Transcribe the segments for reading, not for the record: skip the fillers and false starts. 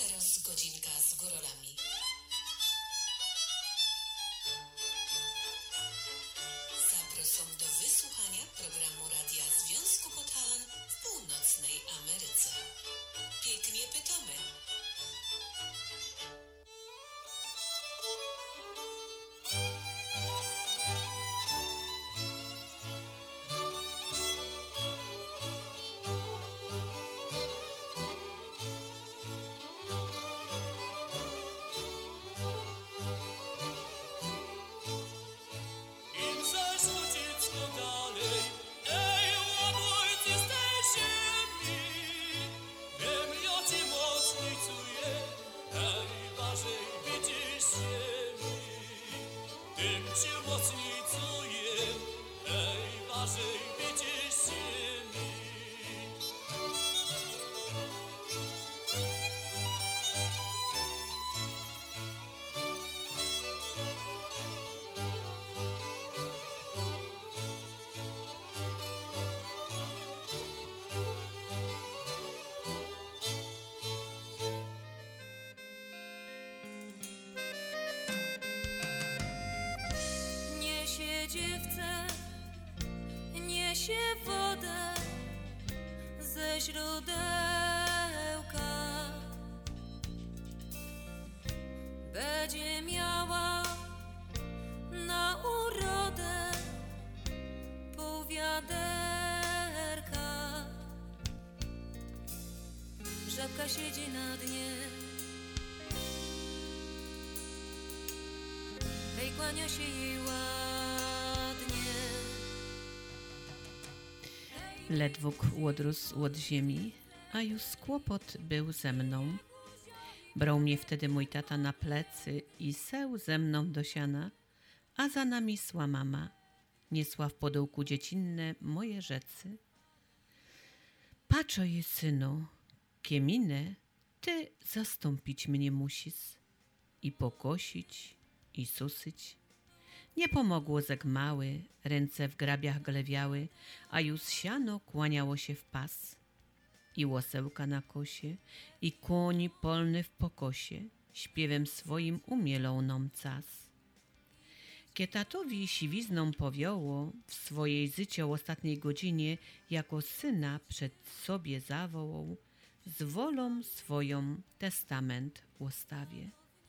teraz godzinka z górolami. Zapraszam do wysłuchania programu Radia Związku Podhalan w północnej Ameryce. Pięknie pytamy. Dziewczę, niesie wodę ze źródełka. Będzie miała na urodę pół wiaderka. Żabka siedzi na dnie, hej, kłania się jej ładnie. Ledwóg łodrósł łod ziemi, a już kłopot był ze mną. Brał mnie wtedy mój tata na plecy i seł ze mną do siana, a za nami szła mama, niesła w podołku dziecinne moje rzecy. Paczo je, synu, kieminę ty zastąpić mnie musisz i pokosić, i susyć. Nie pomogło zeg mały, ręce w grabiach glewiały, a już siano kłaniało się w pas. I łosełka na kosie, i koń polny w pokosie, śpiewem swoim umielą nam cas. Kie tatowi siwizną powiało, w swojej życio ostatniej godzinie, jako syna przed sobie zawołał, z wolą swoją testament łostawie.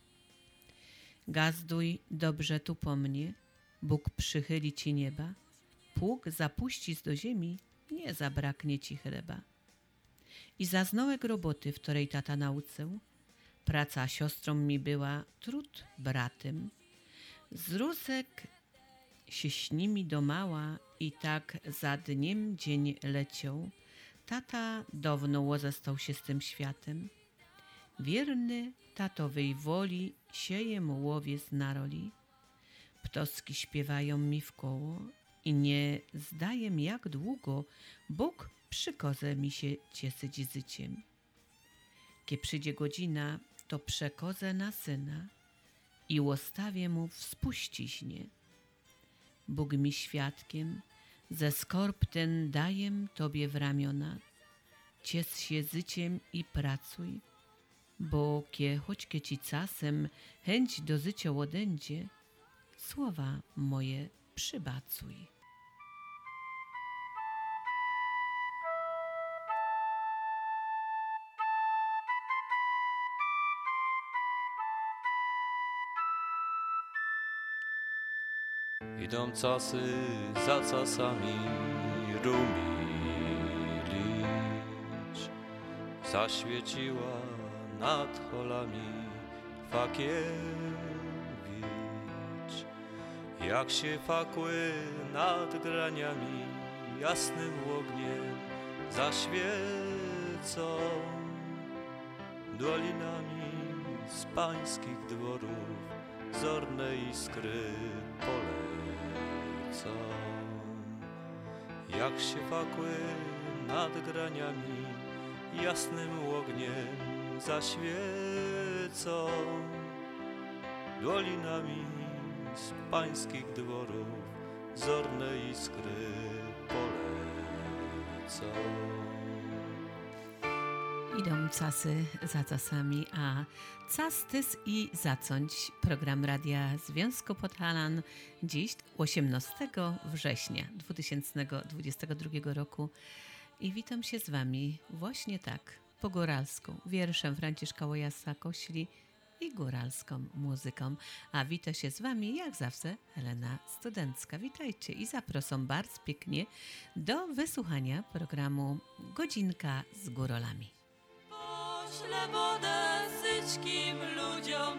Gazduj dobrze tu po mnie, Bóg przychyli ci nieba, pług zapuścisz do ziemi, nie zabraknie ci chleba. I zaznałek roboty, w której tata nauczył, praca siostrą mi była, trud bratem. Z rusek się śnimi domała i tak za dniem dzień leciał. Tata dawno został się z tym światem. Wierny tatowej woli sieje mu łowiec na roli. Ptoski śpiewają mi w koło i nie zdajem jak długo Bóg przykoze mi się cieszyć życiem. Kie przyjdzie godzina, to przekozę na syna i łostawie mu wspuściśnie. Bóg mi świadkiem, ze skorb ten dajem tobie w ramiona. Ciesz się życiem i pracuj, bo choćkie ci czasem chęć do życia odędzie, słowa moje przybacuj. Idą czasy za czasami rumilicz. Zaświeciła nad holami Fakiewicz. Jak się fakły nad graniami jasnym ogniem zaświecą, dolinami z pańskich dworów zorne iskry polecą. Jak się fakły nad graniami jasnym ogniem zaświecą, dolinami z pańskich dworów zorne iskry polecą. Idą casy za casami, a cas tys i zacąć. Program Radia Związku Podhalan dziś 18 września 2022 roku i witam się z Wami właśnie tak, po góralsku, wierszem Franciszka Łojasa Kośli i góralską muzyką. A wita się z Wami jak zawsze Helena Studencka. Witajcie i zapraszam bardzo pięknie do wysłuchania programu Godzinka z górolami. Poślę wodę syćkim ludziom,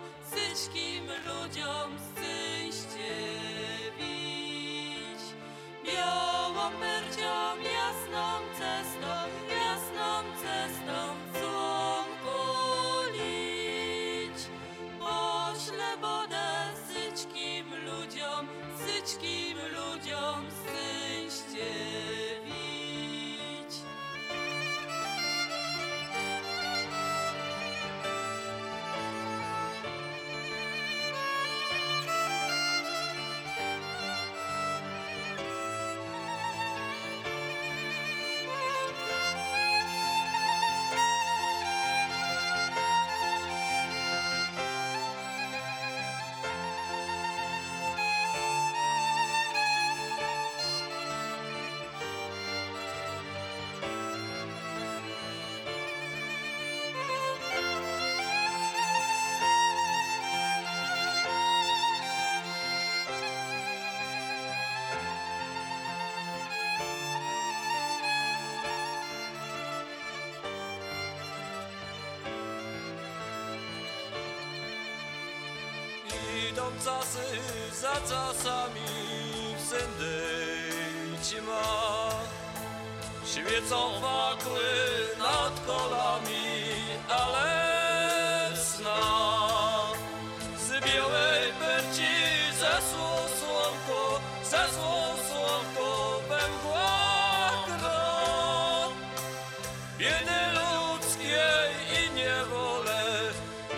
syście wić. Białą percią, jasną cestą, dzwonku lić. Poślę wodę syćkim ludziom, syście wić. Idą casy za casami, w sędej ma. Świecą fakły nad kolami, ale sna. Z białej perci zeszło słonko we mgłach gro. Biedy ludzkiej i niewolę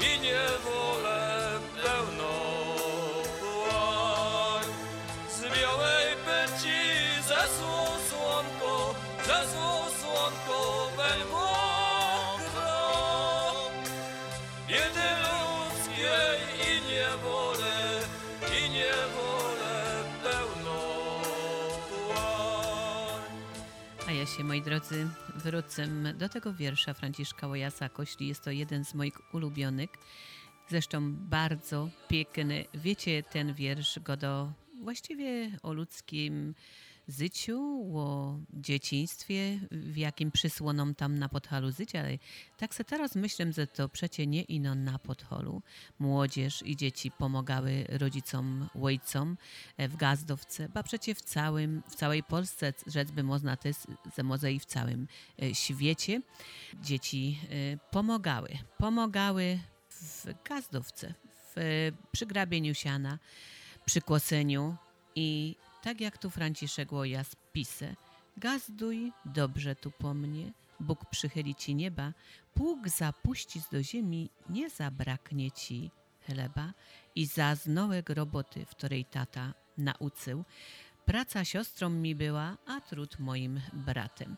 pełno płań. Z białej perci zeszło słonko we mgłach gro. Biedy ludzkiej i niewolę pełno płań. A ja się, moi drodzy, wrócę do tego wiersza Franciszka Łojasa Kośli. Jest to jeden z moich ulubionych. Zresztą bardzo piękny. Wiecie, ten wiersz godo właściwie o ludzkim życiu, o dzieciństwie, w jakim przysłoną tam na Podhalu życia, ale tak se teraz myślę, że to przecie nie ino na Podhalu. Młodzież i dzieci pomagały rodzicom, ojcom w Gazdowce, ba przecie w całej Polsce, rzec by można też, że może i w całym świecie. Dzieci pomagały w Gazdowce, przy grabieniu siana, przy kłoseniu i tak jak tu Franciszek Łojas pisze: gazduj dobrze tu po mnie, Bóg przychyli ci nieba, pług zapuści do ziemi, nie zabraknie ci chleba i za znołek roboty, w której tata nauczył. Praca siostrą mi była, a trud moim bratem.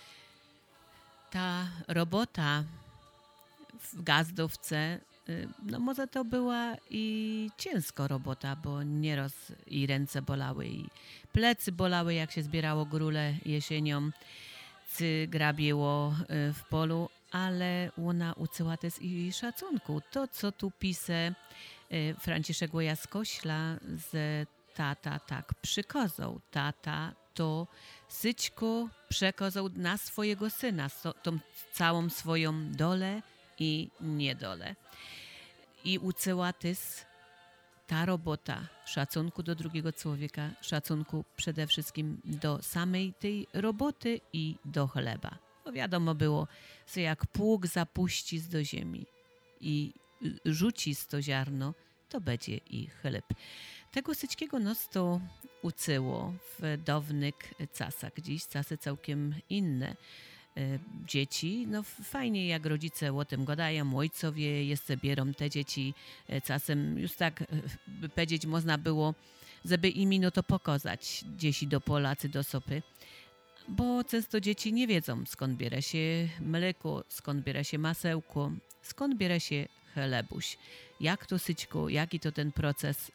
Ta robota w Gazdowce, no może to była i ciężka robota, bo nieraz i ręce bolały, i plecy bolały, jak się zbierało grule jesienią, czy grabiło w polu, ale ona uczyła też i szacunku. To, co tu pisze Franciszek Łojas Kośla, że tata tak przykazał. Tata to syćko przekazał na swojego syna, tą całą swoją dolę i niedolę. I uczyła też ta robota szacunku do drugiego człowieka, szacunku przede wszystkim do samej tej roboty i do chleba. Bo wiadomo było, że jak pług zapuści do ziemi i rzuci to ziarno, to będzie i chleb. Tego syćkiego nos to uczyło w dawnych czasach. Dziś czasy całkiem inne. Dzieci, no fajnie jak rodzice o tym gadają, ojcowie jeszcze bierą te dzieci czasem już tak, by powiedzieć, można było, żeby im no to pokazać dzieci do pola czy do sopy, bo często dzieci nie wiedzą, skąd bierze się mleko, skąd bierze się masełko, skąd bierze się chlebuś, jak to syćko, jaki to ten proces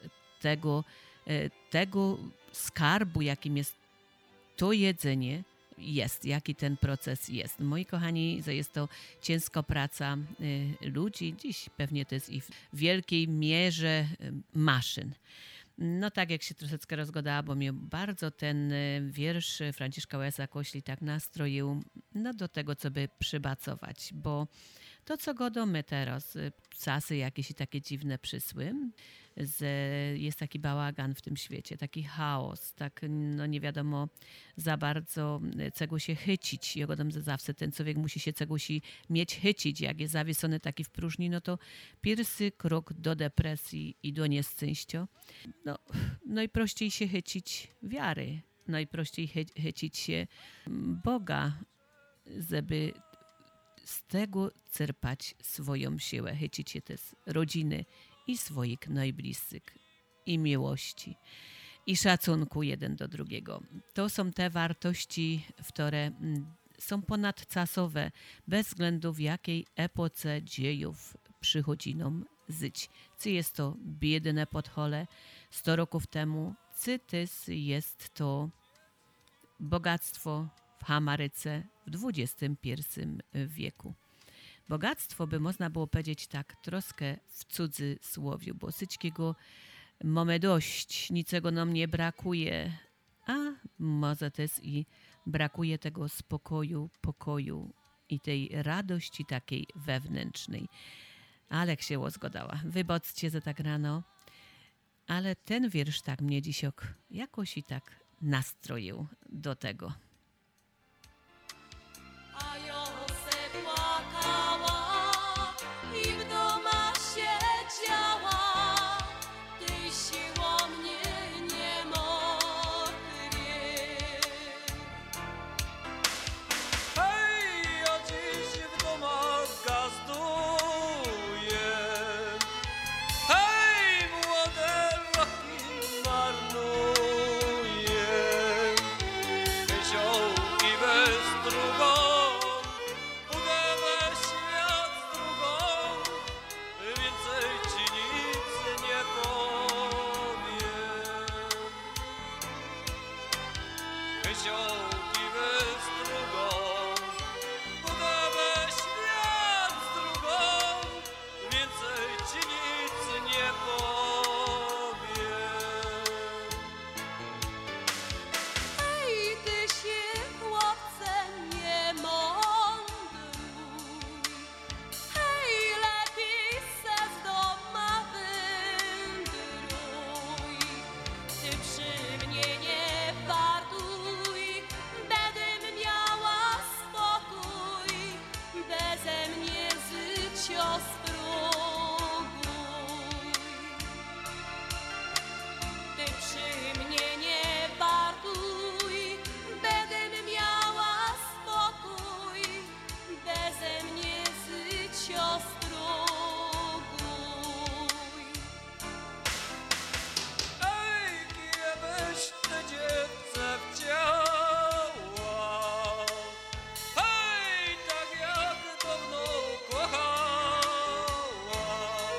tego skarbu, jakim jest to jedzenie, jaki ten proces jest. Moi kochani, jest to ciężka praca ludzi, dziś pewnie to jest i w wielkiej mierze maszyn. No tak jak się troszeczkę rozgadała, bo mnie bardzo ten wiersz Franciszka Łeza Kośli tak nastroił do tego, co by przybacować, bo to, co godomy teraz, czasy jakieś i takie dziwne przysły, jest taki bałagan w tym świecie, taki chaos, tak nie wiadomo za bardzo, czego się chycić. Ja godam, że zawsze ten człowiek musi się czegoś mieć chycić. Jak jest zawieszony taki w próżni, no to pierwszy krok do depresji i do nieszczęścia. No i prościej się chycić wiary, no i prościej chycić się Boga, żeby z tego czerpać swoją siłę, chycić się też rodziny i swoich najbliższych, i miłości, i szacunku jeden do drugiego. To są te wartości, które są ponadczasowe, bez względu w jakiej epoce dziejów przychodzi nam żyć. Czy jest to biedne podchole 100 roków temu, czy też jest to bogactwo w Ameryce w XXI wieku. Bogactwo by można było powiedzieć tak troszkę w cudzysłowiu, bo syćkiego mamy dość, niczego nam nie brakuje, a może też i brakuje tego spokoju, pokoju i tej radości takiej wewnętrznej. Ale się łozgodała. Wybaczcie za tak rano, ale ten wiersz tak mnie dziś jakoś i tak nastroił do tego. A ja se płakała i w doma siedziała, ty siło mnie nie mokrie. Hej, ja dziś w domach gazduję. Hej, młode roki marnuję. Wysiołki bez drugą, budę we świat z drugą. Więcej ci nic nie powiem. Wysiołki bez drugą, budę we świat z drugą. Więcej ci nic nie powiem. Hej, ty się, chłopcze, nie mądruj. Hej, lepiej se z doma wędruj. Ty przy mnie nie wartuj, będę miała spokój. Beze mnie życia spróbuj. Ty przy mnie nie wartuj, będę miała spokój. Beze mnie życia spróbuj. Ej, kiedyś te dziewczę chciała. Hej, tak jak dawno kochała.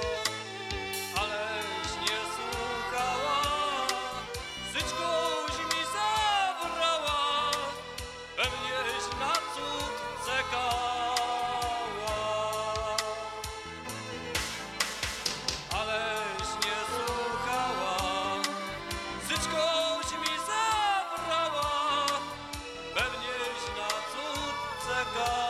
Aleś nie słuchała, syćkoś mi zabrała. Pewnieś na cud czekała. Aleś nie słuchała, syćkoś mi zabrała. Pewnieś na cud czekała.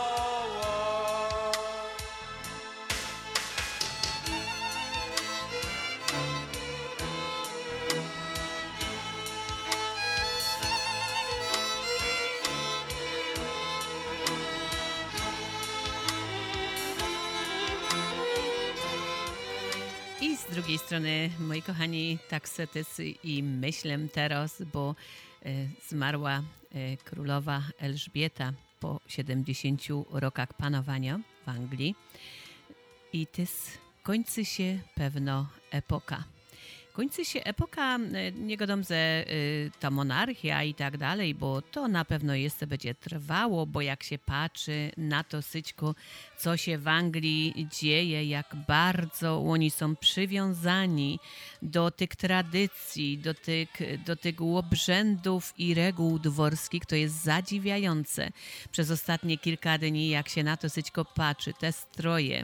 I z drugiej strony, moi kochani, tak se też i myślę teraz, bo zmarła królowa Elżbieta po 70 rokach panowania w Anglii i też kończy się pewno epoka. Kończy się epoka niegodomze ta monarchia i tak dalej, bo to na pewno jeszcze będzie trwało, bo jak się patrzy na to syćko, co się w Anglii dzieje, jak bardzo oni są przywiązani do tych tradycji, do tych obrzędów i reguł dworskich, to jest zadziwiające. Przez ostatnie kilka dni, jak się na to syćko patrzy, te stroje,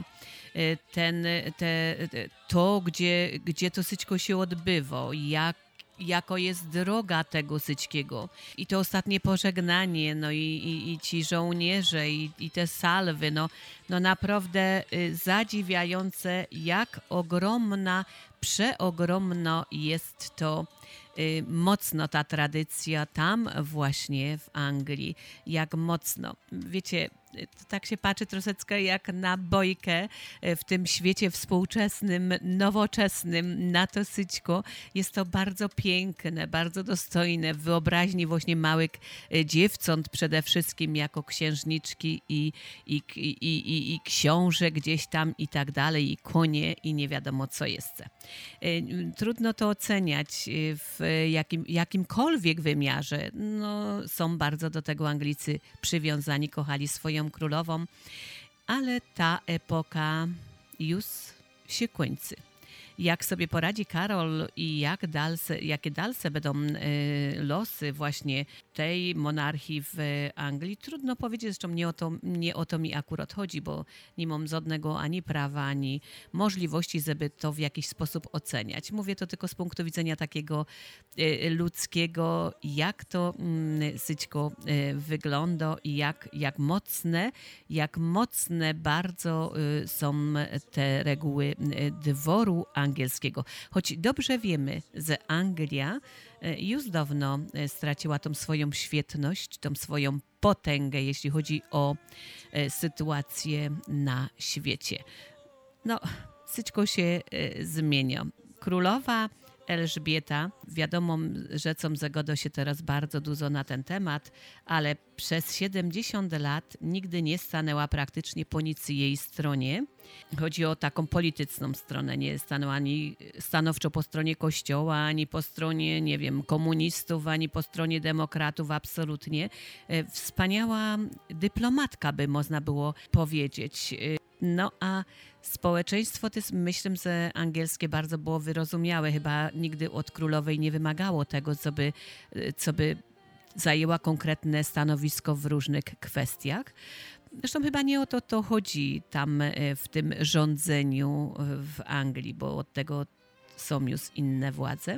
to, gdzie to syćko się odbywa, jako jest droga tego syćkiego. I to ostatnie pożegnanie, no i ci żołnierze, i te salwy, no naprawdę zadziwiające, jak ogromna, przeogromno jest to mocno ta tradycja tam właśnie w Anglii. Jak mocno. Wiecie, tak się patrzy troszeczkę jak na bojkę w tym świecie współczesnym, nowoczesnym, na to syćko. Jest to bardzo piękne, bardzo dostojne w wyobraźni właśnie małych dziewcząt przede wszystkim jako księżniczki i książę gdzieś tam i tak dalej, i konie i nie wiadomo co jeszcze. Trudno to oceniać w jakimkolwiek wymiarze. No, są bardzo do tego Anglicy przywiązani, kochali swoją królową, ale ta epoka już się kończy. Jak sobie poradzi Karol i jakie dalsze będą losy właśnie tej monarchii w Anglii, trudno powiedzieć, zresztą nie o to mi akurat chodzi, bo nie mam żadnego ani prawa, ani możliwości, żeby to w jakiś sposób oceniać. Mówię to tylko z punktu widzenia takiego ludzkiego, jak to syćko wygląda i jak mocne bardzo są te reguły dworu angielskiego. Choć dobrze wiemy, że Anglia już dawno straciła tą swoją świetność, tą swoją potęgę, jeśli chodzi o sytuację na świecie. No, syćko się zmienia. Królowa Elżbieta, wiadomą rzeczą zagoda się teraz bardzo dużo na ten temat, ale przez 70 lat nigdy nie stanęła praktycznie po nic jej stronie. Chodzi o taką polityczną stronę. Nie stanęła ani stanowczo po stronie Kościoła, ani po stronie, nie wiem, komunistów, ani po stronie demokratów, absolutnie. Wspaniała dyplomatka, by można było powiedzieć. No a społeczeństwo też, myślę, że angielskie bardzo było wyrozumiałe. Chyba nigdy od królowej nie wymagało tego, co by zajęła konkretne stanowisko w różnych kwestiach. Zresztą chyba nie o to chodzi tam w tym rządzeniu w Anglii, bo od tego są już inne władze.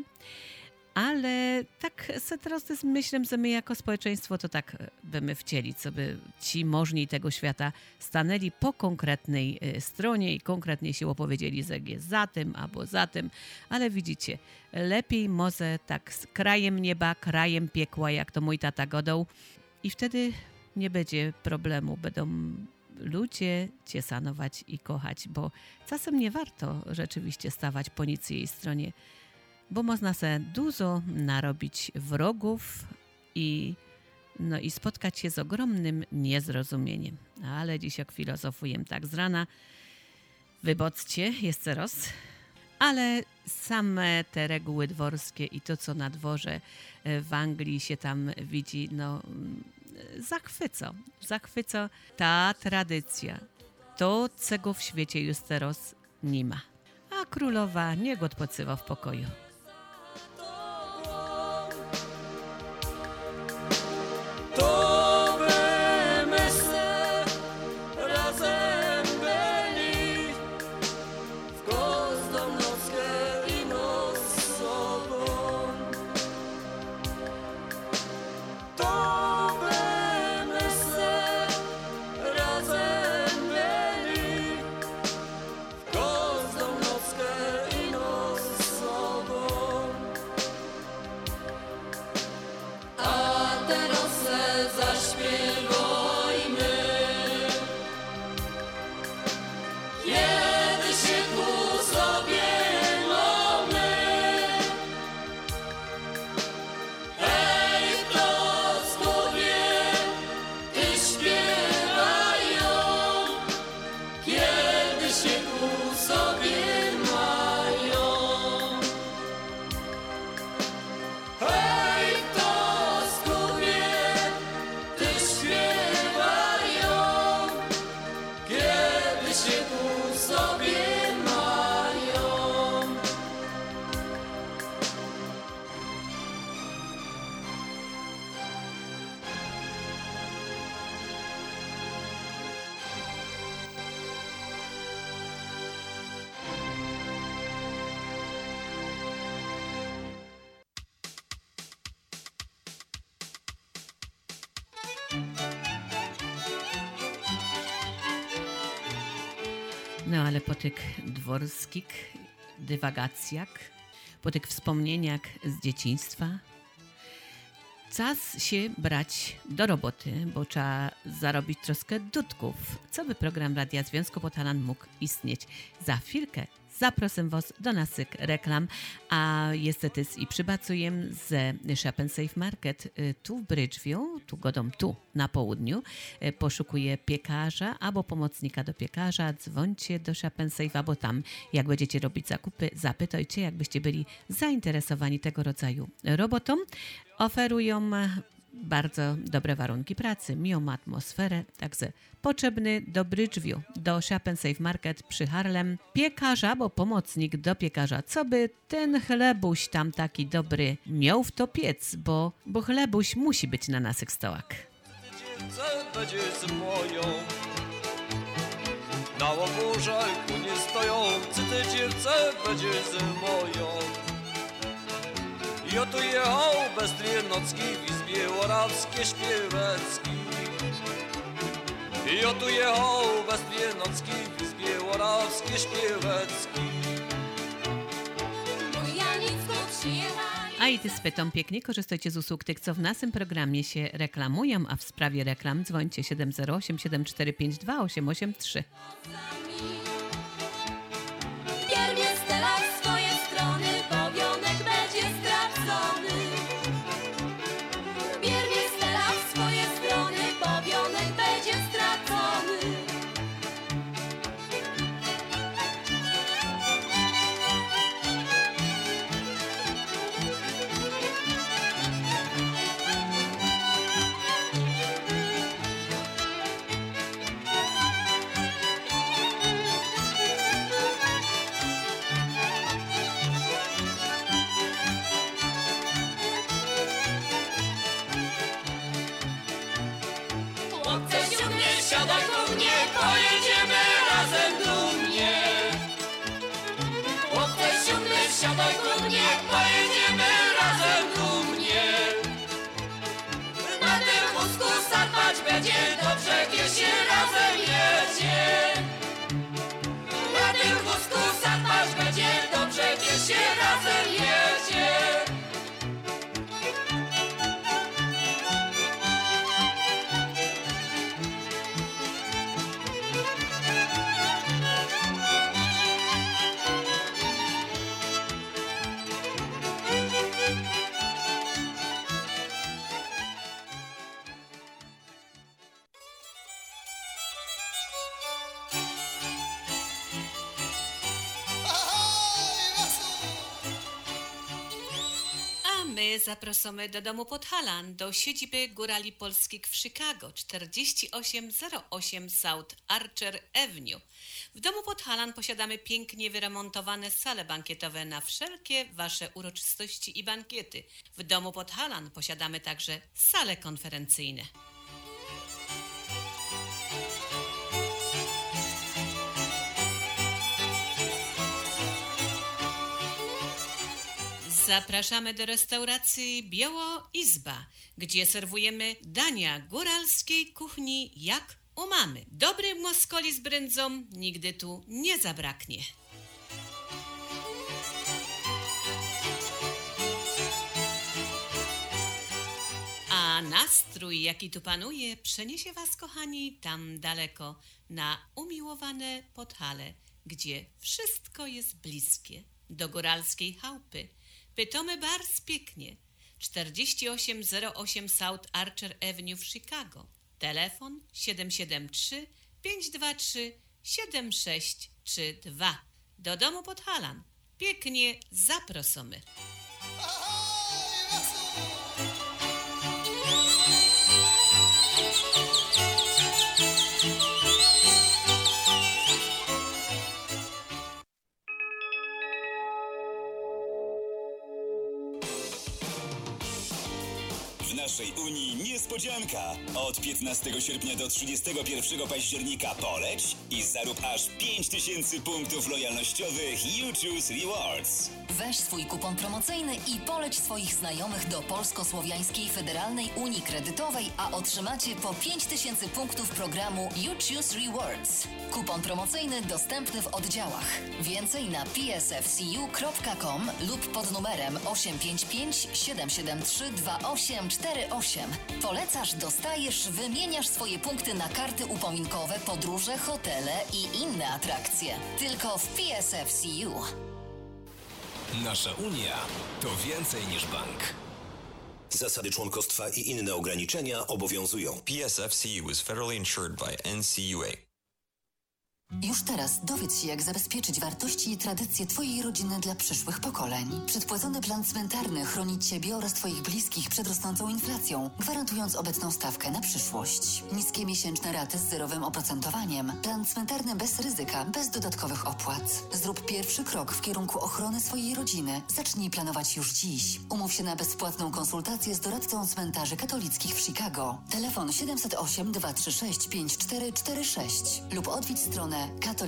Ale tak sobie teraz też myślę, że my jako społeczeństwo to tak byśmy chcieli, co by ci możni tego świata stanęli po konkretnej stronie i konkretnie się opowiedzieli, że jest za tym albo za tym. Ale widzicie, lepiej może tak z krajem nieba, krajem piekła, jak to mój tata godał. I wtedy nie będzie problemu, będą ludzie cię szanować i kochać, bo czasem nie warto rzeczywiście stawać po nic jej stronie, bo można sobie dużo narobić wrogów i spotkać się z ogromnym niezrozumieniem. Ale dziś jak filozofuję tak z rana, wyboczcie, jest raz. Ale same te reguły dworskie i to, co na dworze w Anglii się tam widzi, zachwyca ta tradycja. To, czego w świecie już teraz nie ma. A królowa niech odpoczywa w pokoju. To bymy se razem byli w każdą nockę i noc z sobą. To bymy se razem byli w każdą nockę i noc z sobą. No ale po tych dworskich dywagacjach, po tych wspomnieniach z dzieciństwa, czas się brać do roboty, bo trzeba zarobić troszkę dudków, co by program Radia Związku Podhalan mógł istnieć. Za chwilkę zapraszam Was do naszych reklam, a niestety i przybacujem ze Shop & Save Market tu w Bridgeview, tu godą tu na południu, poszukuję piekarza albo pomocnika do piekarza, dzwońcie do Shop & Save, albo tam, jak będziecie robić zakupy, zapytajcie, jakbyście byli zainteresowani tego rodzaju robotą. Oferują bardzo dobre warunki pracy, miłą atmosferę, także potrzebny do Bridgeview, do Shop & Save Market przy Harlem piekarza, bo pomocnik do piekarza, co by ten chlebuś tam taki dobry miał w to piec, bo chlebuś musi być na naszych stołach. Dziewczę będzie z moją, na łobużajku nie stojący, ty dziewczę będzie z moją. Ja tu jechał bez Trienocki w Izbie Orawskie Śpiewecki. Ja tu jechał bez Trienocki w Izbie Orawskie Śpiewecki. A i ty spytam pięknie, korzystajcie z usług tych, co w naszym programie się reklamują, a w sprawie reklam dzwońcie 708 745 2883. Pierwie stela w swoje strony, powionek będzie stracony. Pierwie stela w swoje strony, powionek będzie stracony. Siadaj do mnie, pojedziemy razem dumnie. Chłopcze siódmy, siadaj do mnie, pojedziemy razem dumnie. Na tym wózku sarpać będzie, dobrze wie się razem jedzie. Na tym wózku sarpać będzie, dobrze wie się razem jedzie. My zapraszamy do domu Podhalan, do siedziby Górali Polskich w Chicago, 4808 South Archer Avenue. W domu Podhalan posiadamy pięknie wyremontowane sale bankietowe na wszelkie Wasze uroczystości i bankiety. W domu Podhalan posiadamy także sale konferencyjne. Zapraszamy do restauracji Biało Izba, gdzie serwujemy dania góralskiej kuchni jak u mamy. Dobry moskoli z brędzą nigdy tu nie zabraknie. A nastrój, jaki tu panuje, przeniesie Was, kochani, tam daleko, na umiłowane Podhale, gdzie wszystko jest bliskie, do góralskiej chałupy. Pytomy Bars pięknie, 4808 South Archer Avenue w Chicago. Telefon 773 523 7632. Do domu Podhalan. Pięknie zaprosimy. W naszej Unii niespodzianka. Od 15 sierpnia do 31 października poleć i zarób aż 5000 punktów lojalnościowych You Choose Rewards. Weź swój kupon promocyjny i poleć swoich znajomych do Polsko-Słowiańskiej Federalnej Unii Kredytowej, a otrzymacie po 5000 punktów programu You Choose Rewards. Kupon promocyjny dostępny w oddziałach. Więcej na psfcu.com lub pod numerem 855 773 2848. Polecasz, dostajesz, wymieniasz swoje punkty na karty upominkowe, podróże, hotele i inne atrakcje. Tylko w PSFCU. Nasza Unia to więcej niż bank. Zasady członkostwa i inne ograniczenia obowiązują. PSFCU is federally insured by NCUA. Już teraz dowiedz się, jak zabezpieczyć wartości i tradycje Twojej rodziny dla przyszłych pokoleń. Przedpłacony plan cmentarny chroni Ciebie oraz Twoich bliskich przed rosnącą inflacją, gwarantując obecną stawkę na przyszłość. Niskie miesięczne raty z zerowym oprocentowaniem. Plan cmentarny bez ryzyka, bez dodatkowych opłat. Zrób pierwszy krok w kierunku ochrony swojej rodziny. Zacznij planować już dziś. Umów się na bezpłatną konsultację z doradcą cmentarzy katolickich w Chicago. Telefon 708 236 5446 lub odwiedź stronę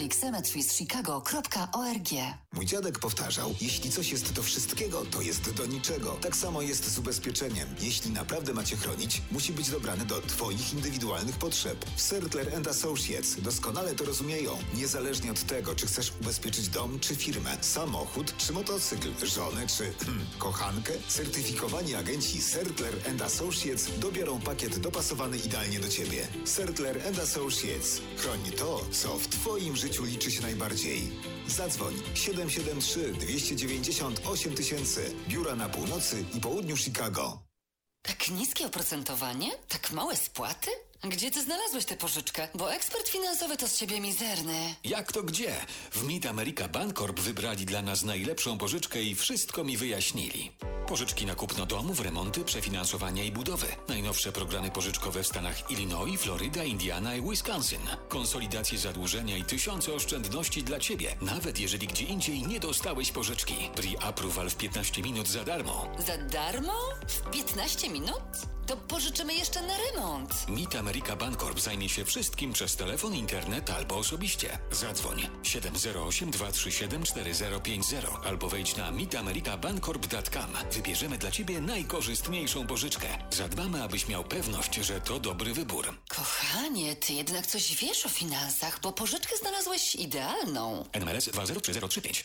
catholiccemeterieschicago.org. Mój dziadek powtarzał, jeśli coś jest do wszystkiego, to jest do niczego. Tak samo jest z ubezpieczeniem. Jeśli naprawdę macie chronić, musi być dobrany do Twoich indywidualnych potrzeb. W Sertler Associates doskonale to rozumieją. Niezależnie od tego, czy chcesz ubezpieczyć dom czy firmę, samochód czy motocykl, żonę czy kochankę, certyfikowani agenci Sertler Associates dobiorą pakiet dopasowany idealnie do Ciebie. Sertler Associates. Chroń to, co w Twoim życiu liczy się najbardziej. Zadzwoń 773 290 8000. Biura na północy i południu Chicago. Tak niskie oprocentowanie? Tak małe spłaty? Gdzie ty znalazłeś tę pożyczkę? Bo ekspert finansowy to z ciebie mizerny. Jak to gdzie? W Mid America Bancorp wybrali dla nas najlepszą pożyczkę i wszystko mi wyjaśnili. Pożyczki na kupno domów, remonty, przefinansowania i budowy. Najnowsze programy pożyczkowe w stanach Illinois, Floryda, Indiana i Wisconsin. Konsolidacje zadłużenia i tysiące oszczędności dla Ciebie, nawet jeżeli gdzie indziej nie dostałeś pożyczki. Pre-approval w 15 minut za darmo. Za darmo? W 15 minut? To pożyczymy jeszcze na remont. Mid America Bancorp zajmie się wszystkim przez telefon, internet albo osobiście. Zadzwoń 708 237 4050 albo wejdź na midamericabancorp.com. Wybierzemy dla Ciebie najkorzystniejszą pożyczkę. Zadbamy, abyś miał pewność, że to dobry wybór. Kochanie, ty jednak coś wiesz o finansach, bo pożyczkę znalazłeś idealną. NMLS 203035.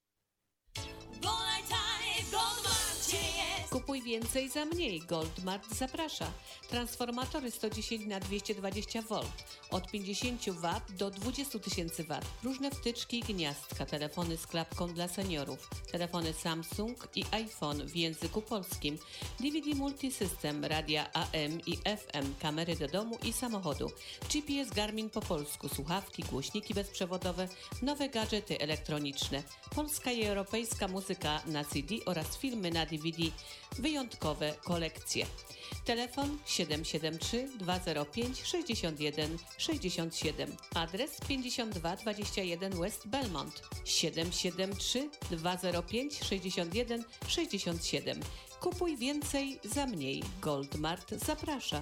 Kupuj więcej za mniej. Goldmart zaprasza. Transformatory 110 na 220 V od 50 W do 20 000 W. Różne wtyczki i gniazdka, telefony z klapką dla seniorów, telefony Samsung i iPhone w języku polskim, DVD Multisystem, radia AM i FM, kamery do domu i samochodu, GPS Garmin po polsku, słuchawki, głośniki bezprzewodowe, nowe gadżety elektroniczne, polska i europejska muzyka na CD oraz filmy na DVD, wyjątkowe kolekcje. Telefon 773 205 61 67. Adres 5221 West Belmont. 773 205 61 67. Kupuj więcej za mniej. Goldmart zaprasza.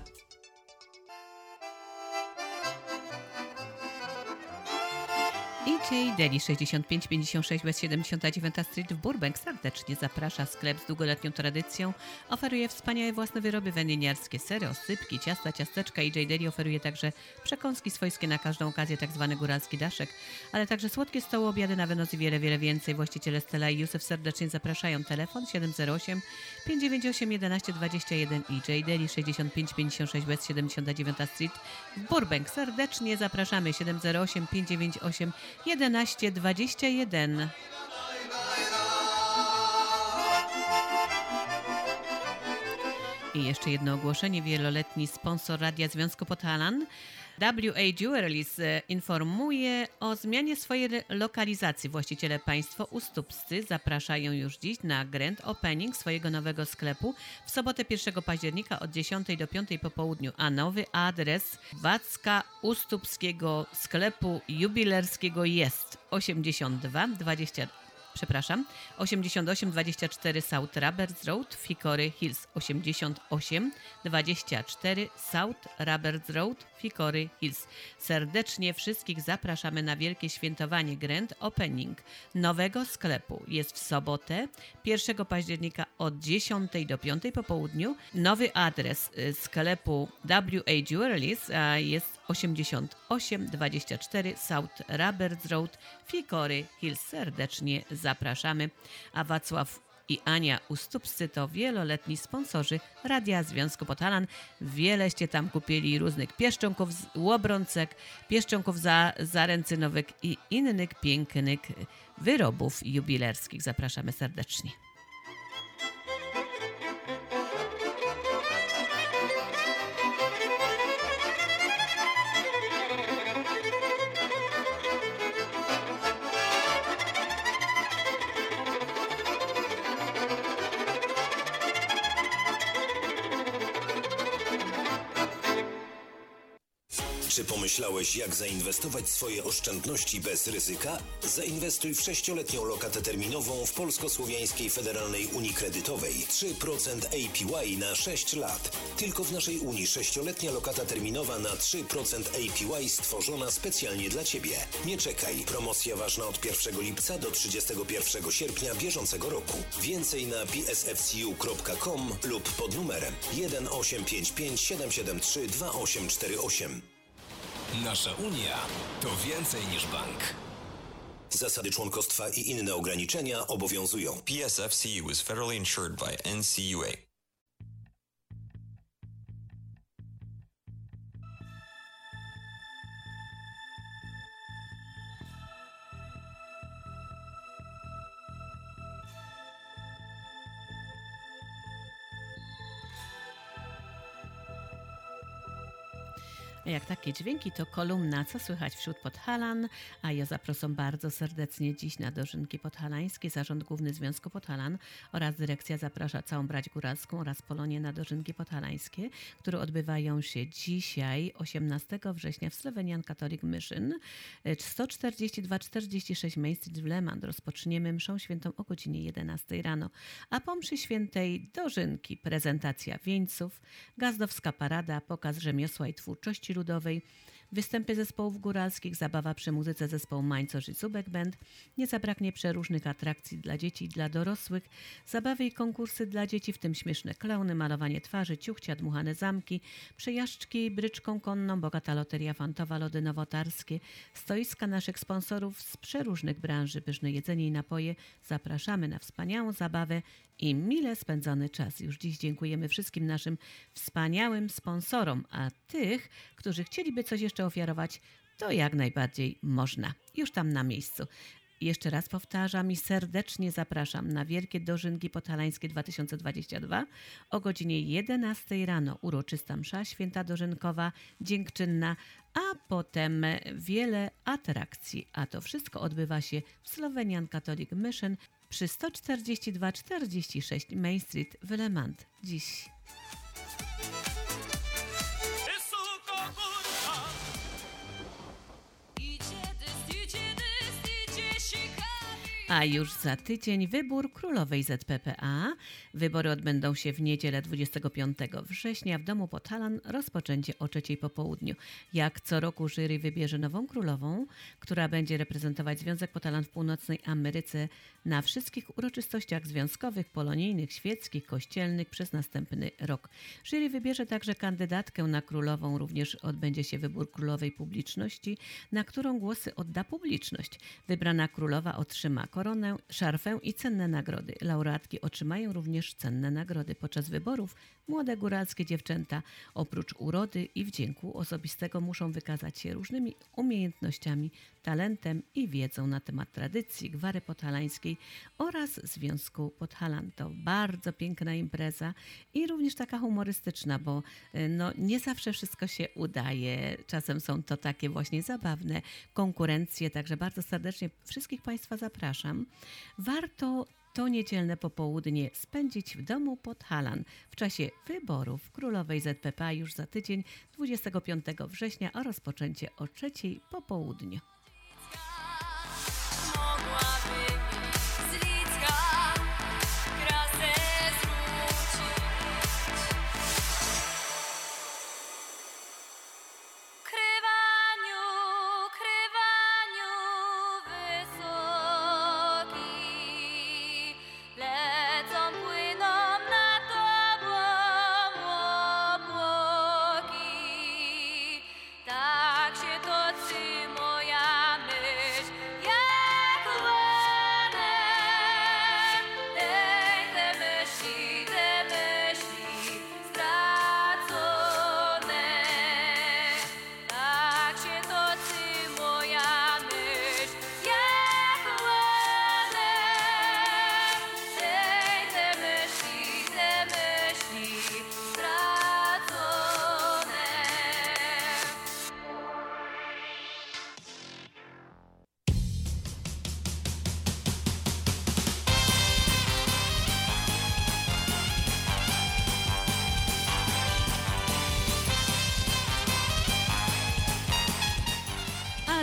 EJ Deli 6556 West 79 Street w Burbank serdecznie zaprasza. Sklep z długoletnią tradycją oferuje wspaniałe własne wyroby wędliniarskie, sery, osypki, ciasta, ciasteczka. EJ Deli oferuje także przekąski swojskie na każdą okazję, tak zwany góralski daszek, ale także słodkie stoły, obiady na wynos i wiele, wiele więcej. Właściciele Stella i Józef serdecznie zapraszają. Telefon 708 598 11 21. EJ Deli 6556 West 79 Street w Burbank serdecznie zapraszamy. 708 598 1121. I jeszcze jedno ogłoszenie. Wieloletni sponsor Radia Związku Podhalan WA Jewelries informuje o zmianie swojej lokalizacji. Właściciele państwo ustupscy zapraszają już dziś na grand opening swojego nowego sklepu w sobotę 1 października od 10 do 5 po południu, a nowy adres Wacka Ustupskiego sklepu jubilerskiego jest 82 20 8824 South Roberts Road w Hickory Hills. 8824 South Roberts Road w Hickory Hills. Serdecznie wszystkich zapraszamy na wielkie świętowanie Grand Opening nowego sklepu. Jest w sobotę 1 października od 10 do 5 po południu. Nowy adres sklepu WA Jewelries jest 8824 South Roberts Road w Hickory Hills. Serdecznie zapraszamy. A Wacław i Ania Ustupscy to wieloletni sponsorzy Radia Związku Podhalan. Wieleście tam kupili różnych pieszczonków, łobrącek, pieszczonków zaręcynowek i innych pięknych wyrobów jubilerskich. Zapraszamy serdecznie. Czy pomyślałeś, jak zainwestować swoje oszczędności bez ryzyka? Zainwestuj w 6-letnią lokatę terminową w Polsko-Słowiańskiej Federalnej Unii Kredytowej. 3% APY na 6 lat. Tylko w naszej Unii 6-letnia lokata terminowa na 3% APY stworzona specjalnie dla Ciebie. Nie czekaj. Promocja ważna od 1 lipca do 31 sierpnia bieżącego roku. Więcej na psfcu.com lub pod numerem 1855 773 2848. Nasza Unia to więcej niż bank. Zasady członkostwa i inne ograniczenia obowiązują. PSFCU is federally insured by NCUA. Jak takie dźwięki, to kolumna Co słychać wśród Podhalan, a ja zapraszam bardzo serdecznie dziś na dożynki podhalańskie. Zarząd Główny Związku Podhalan oraz dyrekcja zaprasza całą Brać Góralską oraz Polonię na dożynki podhalańskie, które odbywają się dzisiaj, 18 września w Slovenian Catholic Mission, 142-46 Main Street w Le Mans. Rozpoczniemy mszą świętą o godzinie 11 rano, a po mszy świętej dożynki, prezentacja wieńców, gazdowska parada, pokaz rzemiosła i twórczości ludowej, występy zespołów góralskich, zabawa przy muzyce zespołu Mańcoż i Zubek Band. Nie zabraknie przeróżnych atrakcji dla dzieci i dla dorosłych, zabawy i konkursy dla dzieci, w tym śmieszne klauny, malowanie twarzy, ciuchcia, dmuchane zamki, przejażdżki bryczką konną, bogata loteria fantowa, lody nowotarskie, stoiska naszych sponsorów z przeróżnych branży, pyszne jedzenie i napoje. Zapraszamy na wspaniałą zabawę i mile spędzony czas. Już dziś dziękujemy wszystkim naszym wspaniałym sponsorom, a tych, którzy chcieliby coś jeszcze ofiarować, to jak najbardziej można. Już tam na miejscu. Jeszcze raz powtarzam i serdecznie zapraszam na Wielkie Dożynki Podhalańskie 2022 o godzinie 11 rano. Uroczysta msza święta dożynkowa, dziękczynna, a potem wiele atrakcji. A to wszystko odbywa się w Slovenian Catholic Mission przy 142-46 Main Street w Le Mans. Dziś. A już za tydzień wybór królowej ZPPA. Wybory odbędą się w niedzielę 25 września w Domu Podhalan. Rozpoczęcie o 3 po południu. Jak co roku jury wybierze nową królową, która będzie reprezentować Związek Podhalan w Północnej Ameryce na wszystkich uroczystościach związkowych, polonijnych, świeckich, kościelnych przez następny rok. Jury wybierze także kandydatkę na królową. Również odbędzie się wybór królowej publiczności, na którą głosy odda publiczność. Wybrana królowa otrzyma koronę, szarfę i cenne nagrody. Laureatki otrzymają również cenne nagrody. Podczas wyborów młode góralskie dziewczęta oprócz urody i wdzięku osobistego muszą wykazać się różnymi umiejętnościami, talentem i wiedzą na temat tradycji gwary podhalańskiej oraz Związku Podhalan. To bardzo piękna impreza i również taka humorystyczna, bo nie zawsze wszystko się udaje. Czasem są to takie właśnie zabawne konkurencje, także bardzo serdecznie wszystkich Państwa zapraszam. Warto to niedzielne popołudnie spędzić w Domu Podhalan w czasie wyborów królowej ZPPA już za tydzień, 25 września, a rozpoczęcie o 3 po południu. Mogłaby mi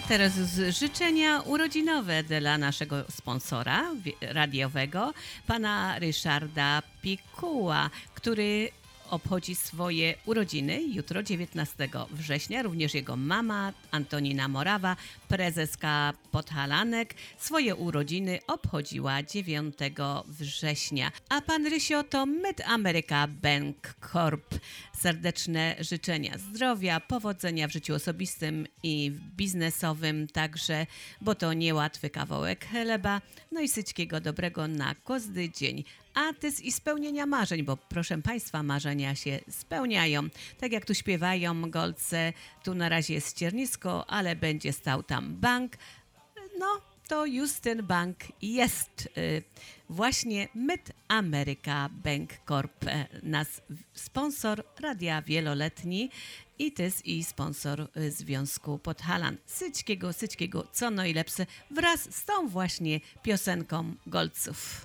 teraz życzenia urodzinowe dla naszego sponsora radiowego, pana Ryszarda Pikuła, który obchodzi swoje urodziny jutro, 19 września. Również jego mama, Antonina Morawa, prezeska Podhalanek, swoje urodziny obchodziła 9 września. A pan Rysio to Mid-America Bank Corp. Serdeczne życzenia zdrowia, powodzenia w życiu osobistym i biznesowym także, bo to niełatwy kawałek chleba. No i wszystkiego dobrego na każdy dzień. A też i spełnienia marzeń, bo proszę Państwa, marzenia się spełniają. Tak jak tu śpiewają golce, tu na razie jest ściernisko, ale będzie stał tam bank. No, to już ten bank jest. Właśnie Mid-America Bank Corp, nasz sponsor radia wieloletni i też i sponsor Związku Podhalan. Syćkiego, co najlepsze wraz z tą właśnie piosenką golców.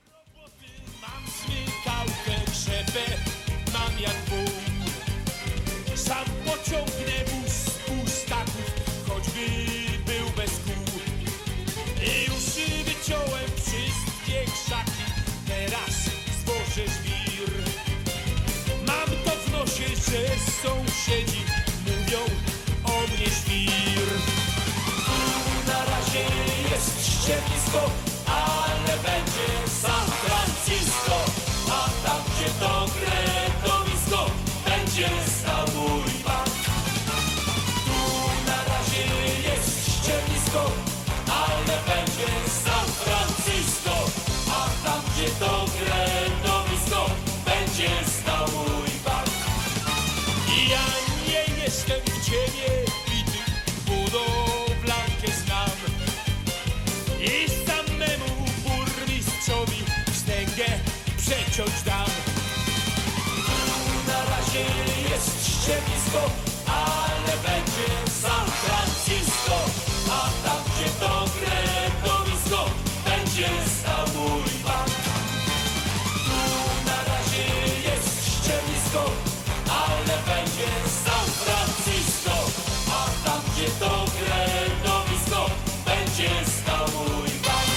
Mam smykałkę, krzepę, mam jak wół. Sam pociągnę wóz z pustaków, choćby był bez kół. I już wyciąłem wszystkie krzaki, teraz zboże żwir. Mam to w nosie, że sąsiedzi mówią o mnie świr. Tu na razie jest ściernisko, ale będzie San Francisco, a tam gdzie to kretowisko, będzie stał mój bank. Tu na razie jest ściernisko, ale będzie San Francisco, a tam gdzie to kretowisko, będzie stał mój bank. I ja nie jestem w ciebie bity, budowlankę znam. I samemu burmistrzowi wstęgę przeciąć dam. Tu na razie jest ściernisko, ale będzie San Francisco, a tam gdzie to kretowisko, będzie stał mój bank. Tu na razie jest ściernisko, ale będzie San Francisco, a tam gdzie to kretowisko, będzie stał mój bank.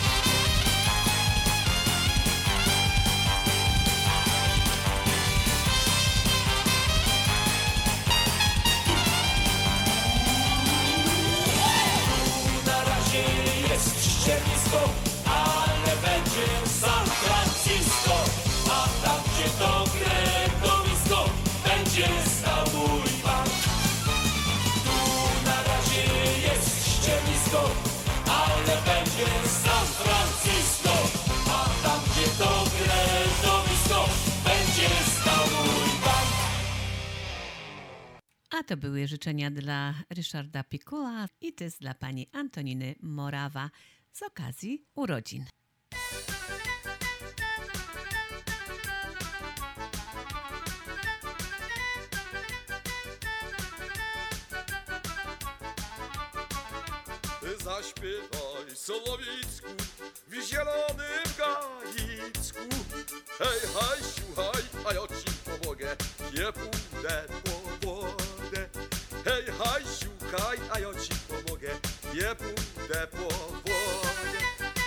Tu na razie jest ściernisko, ale będzie San Francisco, a tam gdzie to kretowisko, będzie stał mój bank. Tu na razie jest ściernisko, ale będzie San Francisco, a tam gdzie to kretowisko, będzie stał mój bank. A to były życzenia dla Ryszarda Pikula i też dla pani Antoniny Morawa z okazji urodzin. Zaśpiewaj Solowicku w zielonym gajicku. Hej, haj, siuchaj, a ja ci pomogę, nie pójdę po wodę. Hej, haj, siuchaj, a ja ci pomogę, nie pójdę po wodę.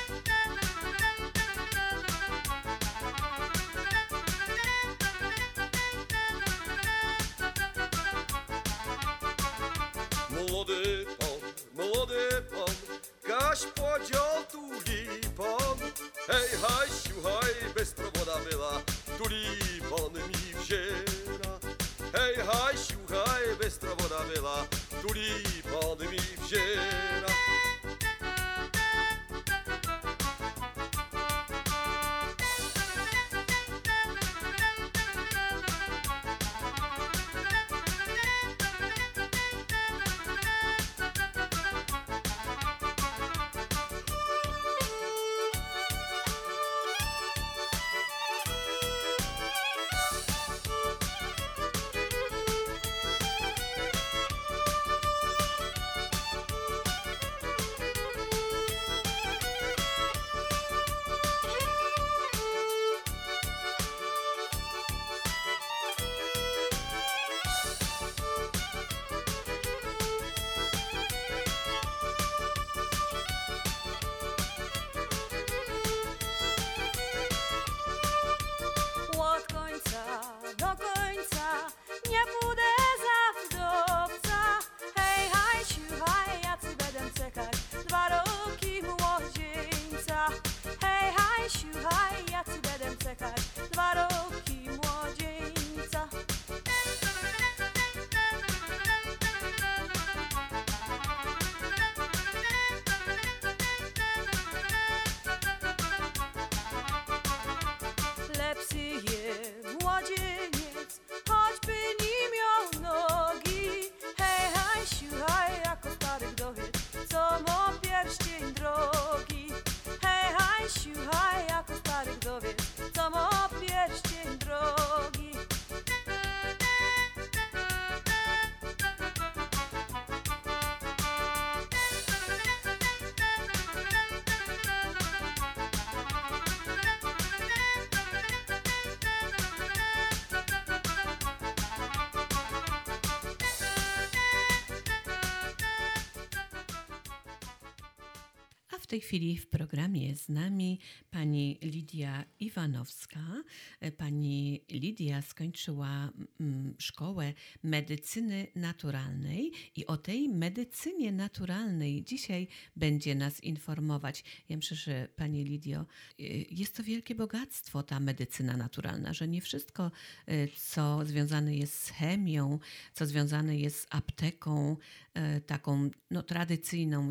Młody pan, kaś podział tulipon. Hej, haj, siuchaj, bystro woda była, tulipon mi wzięła. Hej, haj, siuchaj, bystro woda była, tulipon mi wzięła. tej chwili w programie jest z nami pani Lidia Iwanowska. Pani Lidia skończyła szkołę medycyny naturalnej i o tej medycynie naturalnej dzisiaj będzie nas informować. Ja myślę, że pani Lidio, jest to wielkie bogactwo, ta medycyna naturalna, że nie wszystko, co związane jest z chemią, co związane jest z apteką, taką tradycyjną,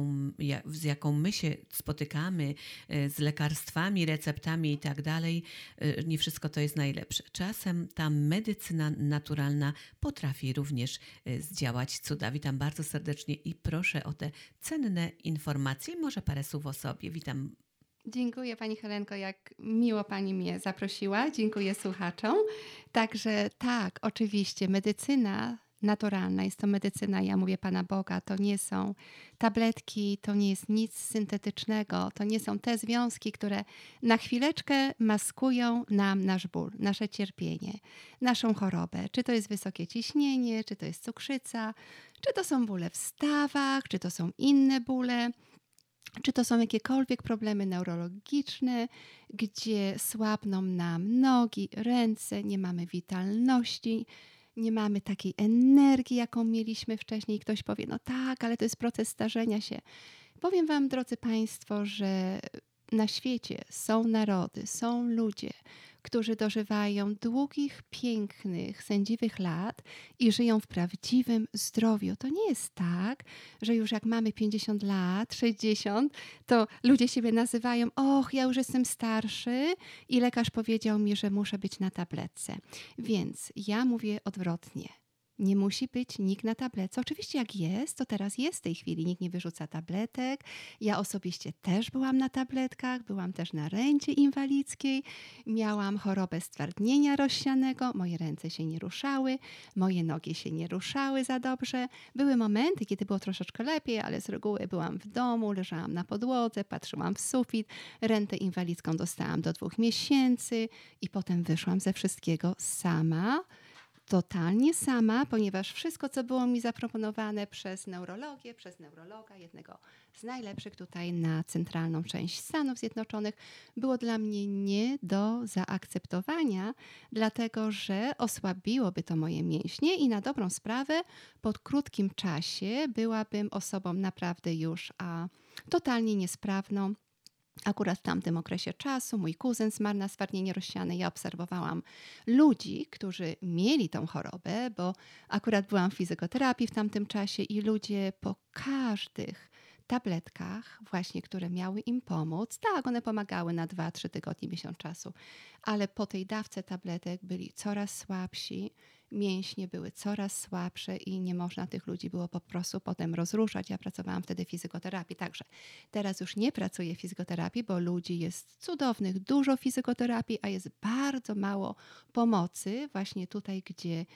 z jaką my się spotykamy, z lekarstwami, receptami i tak dalej, nie wszystko to jest najlepsze. Czasem ta medycyna naturalna potrafi również zdziałać cuda. Witam bardzo serdecznie i proszę o te cenne informacje. Może parę słów o sobie. Witam. Dziękuję Pani Helenko, jak miło Pani mnie zaprosiła. Dziękuję słuchaczom. Także tak, oczywiście medycyna naturalna, jest to medycyna, ja mówię Pana Boga, to nie są tabletki, to nie jest nic syntetycznego, to nie są te związki, które na chwileczkę maskują nam nasz ból, nasze cierpienie, naszą chorobę. Czy to jest wysokie ciśnienie, czy to jest cukrzyca, czy to są bóle w stawach, czy to są inne bóle, czy to są jakiekolwiek problemy neurologiczne, gdzie słabną nam nogi, ręce, nie mamy witalności, nie mamy takiej energii, jaką mieliśmy wcześniej. Ktoś powie, no tak, ale to jest proces starzenia się. Powiem Wam, drodzy Państwo, że na świecie są narody, są ludzie, którzy dożywają długich, pięknych, sędziwych lat i żyją w prawdziwym zdrowiu. To nie jest tak, że już jak mamy 50 lat, 60, to ludzie siebie nazywają, och, ja już jestem starszy i lekarz powiedział mi, że muszę być na tabletce. Więc ja mówię odwrotnie. Nie musi być nikt na tabletce. Oczywiście jak jest, to teraz jest w tej chwili. Nikt nie wyrzuca tabletek. Ja osobiście też byłam na tabletkach, byłam też na rencie inwalidzkiej. Miałam chorobę stwardnienia rozsianego. Moje ręce się nie ruszały, moje nogi się nie ruszały za dobrze. Były momenty, kiedy było troszeczkę lepiej, ale z reguły byłam w domu, leżałam na podłodze, patrzyłam w sufit. Rentę inwalidzką dostałam do 2 miesięcy i potem wyszłam ze wszystkiego sama. Totalnie sama, ponieważ wszystko, co było mi zaproponowane przez neurologię, przez neurologa, jednego z najlepszych tutaj na centralną część Stanów Zjednoczonych, było dla mnie nie do zaakceptowania, dlatego że osłabiłoby to moje mięśnie i na dobrą sprawę po krótkim czasie byłabym osobą naprawdę już totalnie niesprawną. Akurat w tamtym okresie czasu mój kuzyn zmarł na stwardnienie rozsiane. Ja obserwowałam ludzi, którzy mieli tą chorobę, bo akurat byłam w fizykoterapii w tamtym czasie i ludzie po każdych tabletkach właśnie, które miały im pomóc, tak, one pomagały na 2-3 tygodnie, miesiąc czasu, ale po tej dawce tabletek byli coraz słabsi, mięśnie były coraz słabsze i nie można tych ludzi było po prostu potem rozruszać. Ja pracowałam wtedy w fizykoterapii, także teraz już nie pracuję w fizykoterapii, bo ludzi jest cudownych, dużo fizykoterapii, a jest bardzo mało pomocy właśnie tutaj, gdzie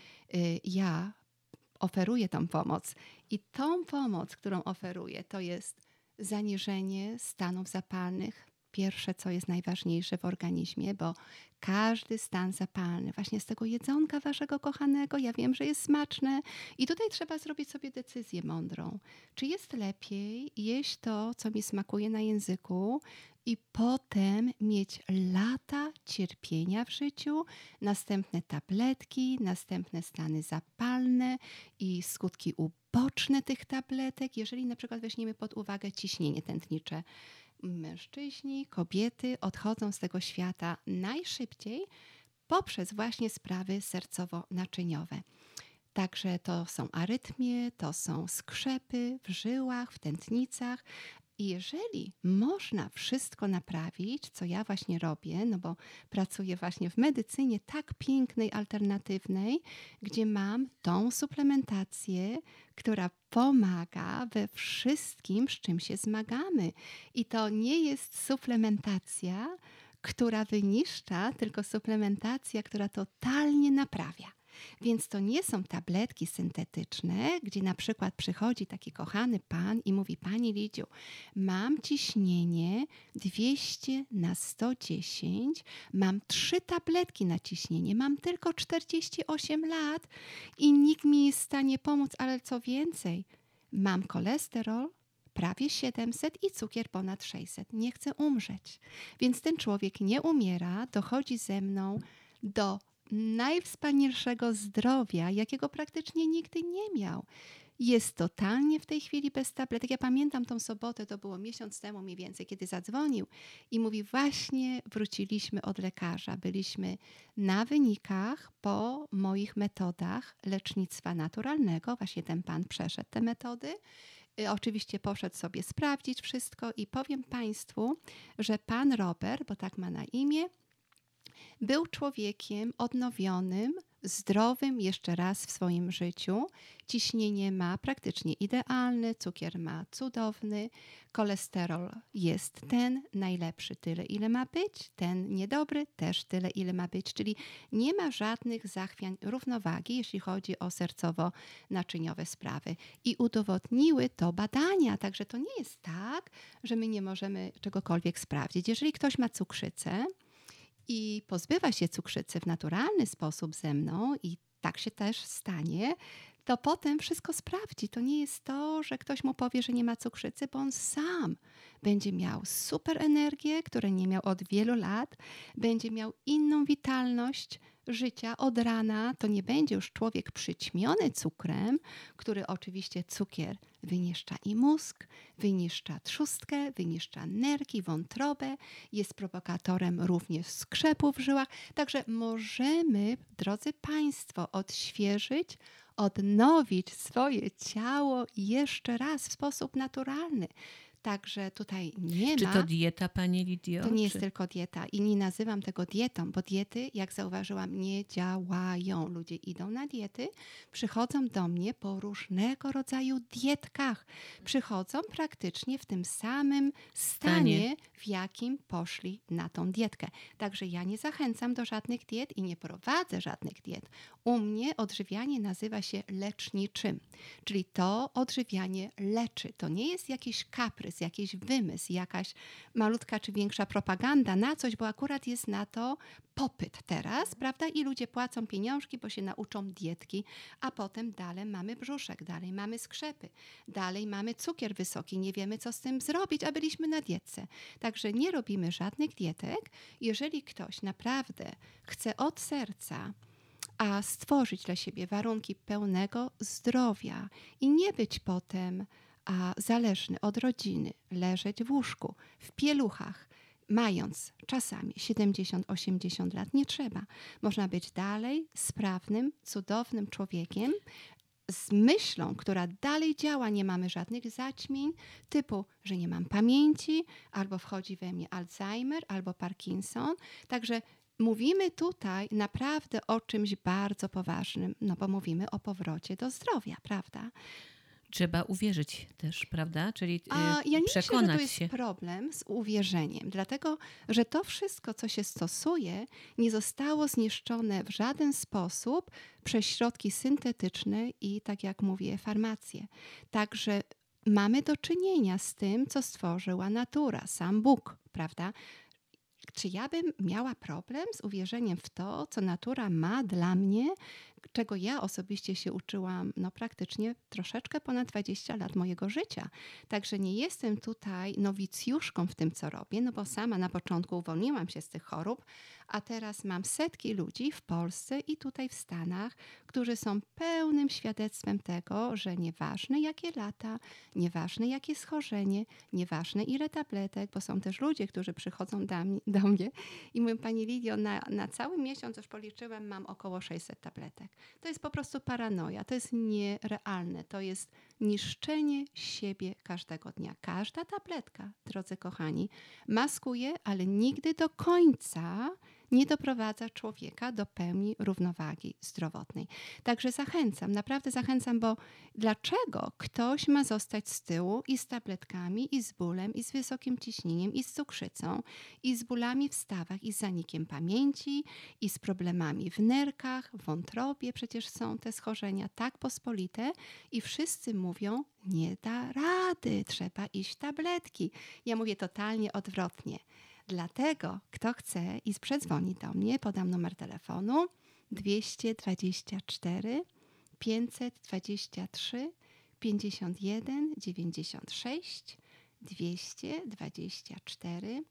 ja oferuję tą pomoc. I tą pomoc, którą oferuję, to jest zaniżenie stanów zapalnych. Pierwsze, co jest najważniejsze w organizmie, bo każdy stan zapalny, właśnie z tego jedzonka waszego kochanego, ja wiem, że jest smaczne i tutaj trzeba zrobić sobie decyzję mądrą. Czy jest lepiej jeść to, co mi smakuje na języku i potem mieć lata cierpienia w życiu, następne tabletki, następne stany zapalne i skutki uboczne tych tabletek, jeżeli na przykład weźmiemy pod uwagę ciśnienie tętnicze. Mężczyźni, kobiety odchodzą z tego świata najszybciej poprzez właśnie sprawy sercowo-naczyniowe. Także to są arytmie, to są skrzepy w żyłach, w tętnicach. I jeżeli można wszystko naprawić, co ja właśnie robię, no bo pracuję właśnie w medycynie tak pięknej, alternatywnej, gdzie mam tą suplementację, która pomaga we wszystkim, z czym się zmagamy. I to nie jest suplementacja, która wyniszcza, tylko suplementacja, która totalnie naprawia. Więc to nie są tabletki syntetyczne, gdzie na przykład przychodzi taki kochany pan i mówi: Pani Lidziu, mam ciśnienie 200/110, mam 3 tabletki na ciśnienie, mam tylko 48 lat i nikt mi jest w stanie pomóc, ale co więcej, mam cholesterol, prawie 700 i cukier ponad 600. Nie chce umrzeć. Więc ten człowiek nie umiera, dochodzi ze mną do najwspanialszego zdrowia, jakiego praktycznie nigdy nie miał. Jest totalnie w tej chwili bez tabletek. Ja pamiętam tą sobotę, to było miesiąc temu mniej więcej, kiedy zadzwonił i mówi, właśnie wróciliśmy od lekarza. Byliśmy na wynikach po moich metodach lecznictwa naturalnego. Właśnie ten pan przeszedł te metody. Oczywiście poszedł sobie sprawdzić wszystko i powiem Państwu, że pan Robert, bo tak ma na imię, był człowiekiem odnowionym, zdrowym jeszcze raz w swoim życiu. Ciśnienie ma praktycznie idealne, cukier ma cudowny, cholesterol jest ten najlepszy tyle, ile ma być, ten niedobry też tyle, ile ma być, czyli nie ma żadnych zachwiań równowagi, jeśli chodzi o sercowo-naczyniowe sprawy. I udowodniły to badania, także to nie jest tak, że my nie możemy czegokolwiek sprawdzić. Jeżeli ktoś ma cukrzycę, i pozbywa się cukrzycy w naturalny sposób ze mną i tak się też stanie, to potem wszystko sprawdzi. To nie jest to, że ktoś mu powie, że nie ma cukrzycy, bo on sam będzie miał super energię, której nie miał od wielu lat, będzie miał inną witalność życia od rana. To nie będzie już człowiek przyćmiony cukrem, który oczywiście cukier wyniszcza i mózg, wyniszcza trzustkę, wyniszcza nerki, wątrobę, jest prowokatorem również skrzepu w żyłach. Także możemy, drodzy Państwo, odświeżyć, odnowić swoje ciało jeszcze raz w sposób naturalny. Także tutaj nie Czy ma... to dieta, Pani Lidio? To nie jest tylko dieta i nie nazywam tego dietą, bo diety, jak zauważyłam, nie działają. Ludzie idą na diety, przychodzą do mnie po różnego rodzaju dietkach. Przychodzą praktycznie w tym samym stanie, w jakim poszli na tą dietkę. Także ja nie zachęcam do żadnych diet i nie prowadzę żadnych diet. U mnie odżywianie nazywa się leczniczym, czyli to odżywianie leczy. To nie jest jakiś kaprys, jakiś wymysł, jakaś malutka czy większa propaganda na coś, bo akurat jest na to popyt teraz, prawda? I ludzie płacą pieniążki, bo się nauczą dietki, a potem dalej mamy brzuszek, dalej mamy skrzepy, dalej mamy cukier wysoki, nie wiemy, co z tym zrobić, a byliśmy na dietce. Także nie robimy żadnych dietek. Jeżeli ktoś naprawdę chce od serca stworzyć dla siebie warunki pełnego zdrowia i nie być potem zależny od rodziny, leżeć w łóżku, w pieluchach, mając czasami 70-80 lat, nie trzeba. Można być dalej sprawnym, cudownym człowiekiem, z myślą, która dalej działa, nie mamy żadnych zaćmień, typu, że nie mam pamięci, albo wchodzi we mnie Alzheimer, albo Parkinson. Także mówimy tutaj naprawdę o czymś bardzo poważnym, no bo mówimy o powrocie do zdrowia, prawda? Trzeba uwierzyć też, prawda? Czyli ja nie przekonać myślę, że to jest problem z uwierzeniem, dlatego, że to wszystko, co się stosuje, nie zostało zniszczone w żaden sposób przez środki syntetyczne i, tak jak mówię, farmacje. Także mamy do czynienia z tym, co stworzyła natura, sam Bóg, prawda? Czy ja bym miała problem z uwierzeniem w to, co natura ma dla mnie, czego ja osobiście się uczyłam praktycznie troszeczkę ponad 20 lat mojego życia. Także nie jestem tutaj nowicjuszką w tym, co robię, no bo sama na początku uwolniłam się z tych chorób, a teraz mam setki ludzi w Polsce i tutaj w Stanach, którzy są pełnym świadectwem tego, że nieważne jakie lata, nieważne jakie schorzenie, nieważne ile tabletek, bo są też ludzie, którzy przychodzą do mnie i mówią, Pani Lidio, na cały miesiąc, już policzyłem, mam około 600 tabletek. To jest po prostu paranoja, to jest nierealne, to jest niszczenie siebie każdego dnia. Każda tabletka, drodzy kochani, maskuje, ale nigdy do końca nie doprowadza człowieka do pełni równowagi zdrowotnej. Także zachęcam, naprawdę zachęcam, bo dlaczego ktoś ma zostać z tyłu i z tabletkami, i z bólem, i z wysokim ciśnieniem, i z cukrzycą, i z bólami w stawach, i z zanikiem pamięci, i z problemami w nerkach, w wątrobie, przecież są te schorzenia tak pospolite i wszyscy mówią, nie da rady, trzeba iść w tabletki. Ja mówię totalnie odwrotnie. Dlatego, kto chce i przedzwoni do mnie, podam numer telefonu 224 523 51 96 224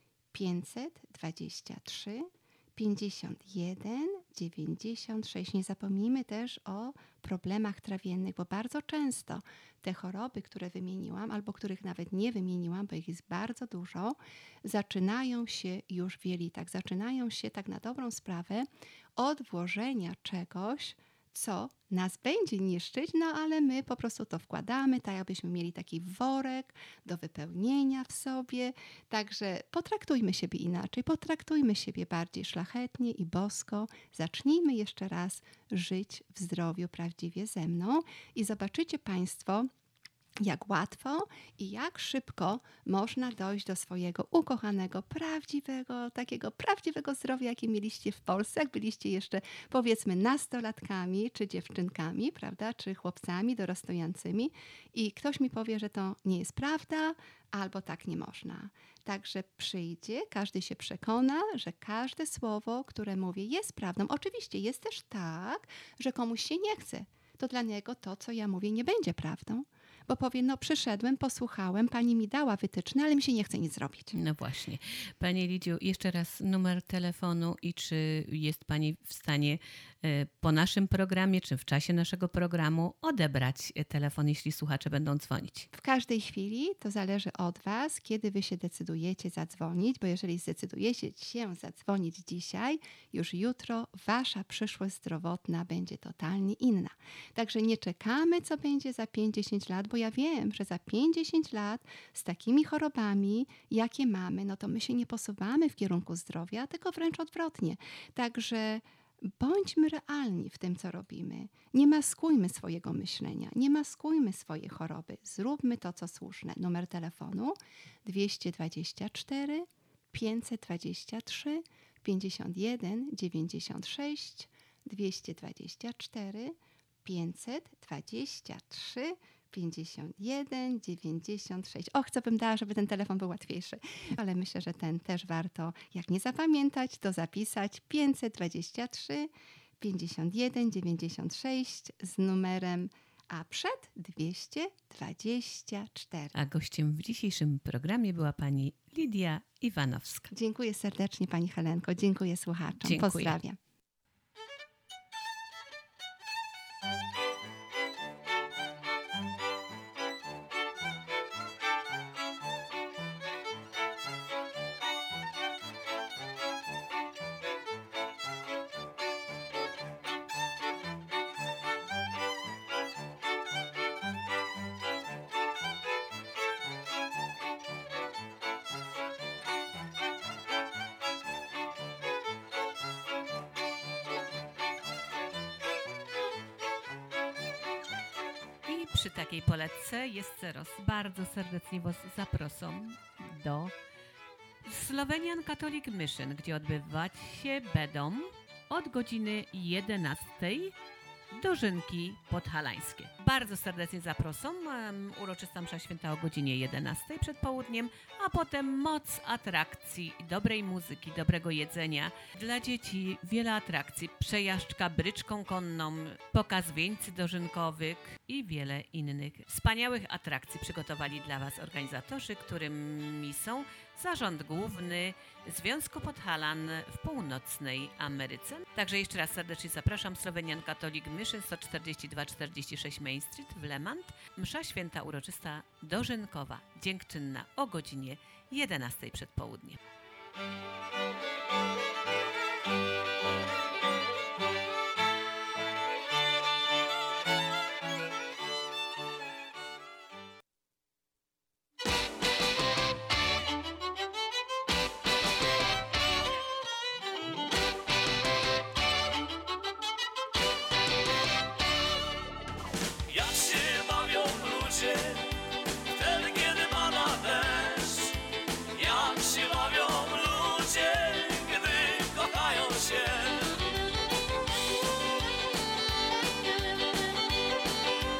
523 51 96. Nie zapomnijmy też o problemach trawiennych, bo bardzo często te choroby, które wymieniłam, albo których nawet nie wymieniłam, bo ich jest bardzo dużo, zaczynają się już w jelitach, zaczynają się tak na dobrą sprawę od włożenia czegoś, co nas będzie niszczyć, no ale my po prostu to wkładamy, tak jakbyśmy mieli taki worek do wypełnienia w sobie. Także potraktujmy siebie inaczej, potraktujmy siebie bardziej szlachetnie i bosko. Zacznijmy jeszcze raz żyć w zdrowiu prawdziwie ze mną i zobaczycie Państwo, jak łatwo i jak szybko można dojść do swojego ukochanego, takiego prawdziwego zdrowia, jakie mieliście w Polsce, jak byliście jeszcze, powiedzmy, nastolatkami, czy dziewczynkami, prawda, czy chłopcami dorastającymi i ktoś mi powie, że to nie jest prawda, albo tak nie można. Także przyjdzie, każdy się przekona, że każde słowo, które mówię, jest prawdą. Oczywiście jest też tak, że komuś się nie chce. To dla niego to, co ja mówię, nie będzie prawdą. Bo powie, no przyszedłem, posłuchałem, pani mi dała wytyczne, ale mi się nie chce nic zrobić. No właśnie. Pani Lidziu, jeszcze raz numer telefonu i czy jest pani w stanie po naszym programie, czy w czasie naszego programu odebrać telefon, jeśli słuchacze będą dzwonić? W każdej chwili to zależy od was, kiedy wy się decydujecie zadzwonić, bo jeżeli zdecydujecie się zadzwonić dzisiaj, już jutro wasza przyszłość zdrowotna będzie totalnie inna. Także nie czekamy, co będzie za 5-10 lat, bo ja wiem, że za 5-10 lat z takimi chorobami, jakie mamy, no to my się nie posuwamy w kierunku zdrowia, tylko wręcz odwrotnie. Także bądźmy realni w tym, co robimy. Nie maskujmy swojego myślenia, nie maskujmy swojej choroby. Zróbmy to, co słuszne. Numer telefonu 224 523 51 96 224 523 51 96. Och, co bym dała, żeby ten telefon był łatwiejszy. Ale myślę, że ten też warto, jak nie zapamiętać, to zapisać 523 51 96 z numerem a przed 224. A gościem w dzisiejszym programie była pani Lidia Iwanowska. Dziękuję serdecznie pani Helenko, dziękuję słuchaczom. Dziękuję. Pozdrawiam. Przy takiej poletce jest teraz bardzo serdecznie Was zapraszam do Slovenian Catholic Mission, gdzie odbywać się będą od godziny 11 dożynki podhalańskie. Bardzo serdecznie zapraszam. Uroczysta msza święta o godzinie 11 przed południem, a potem moc atrakcji, dobrej muzyki, dobrego jedzenia. Dla dzieci wiele atrakcji. Przejażdżka bryczką konną, pokaz wieńcy dożynkowych i wiele innych wspaniałych atrakcji przygotowali dla Was organizatorzy, którymi są Zarząd Główny Związku Podhalan w Północnej Ameryce. Także jeszcze raz serdecznie zapraszam. Slovenian Catholic Mission 142-46 Main Street w Lemant. Msza święta uroczysta dożynkowa, dziękczynna o godzinie 11 przed południem.